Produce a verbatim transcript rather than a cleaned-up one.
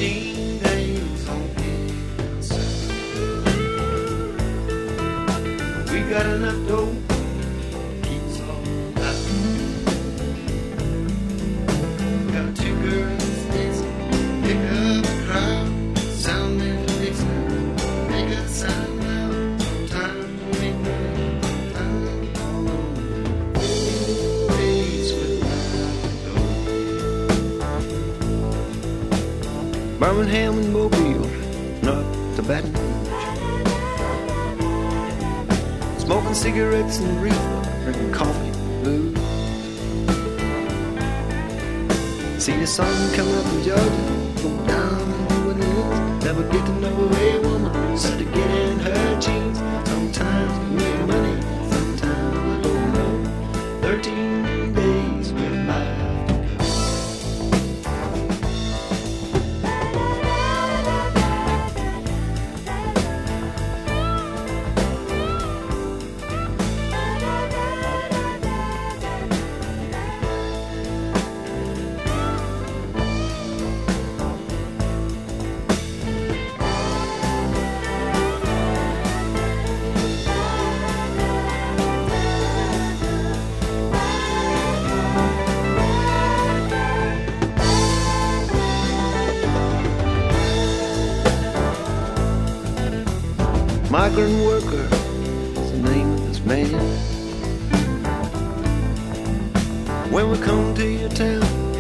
thirteen days on inside. We got enough dough, keeps all night. Got two girls dancing, pick up the crowd, sound man fixing, make a sound loud. Sometimes we make money, sometimes all alone. Days without dough. Birmingham and Mobile, not the Baton Rouge. Smoking cigarettes and reefer, drinking coffee, booze. See the sun come up in Georgia, go down in New Orleans. Never get to know a woman, so to get in her jeans. Sometimes we make money, sometimes we don't know. Thirteen days with my migrant worker is the name of this man. When we come to your town,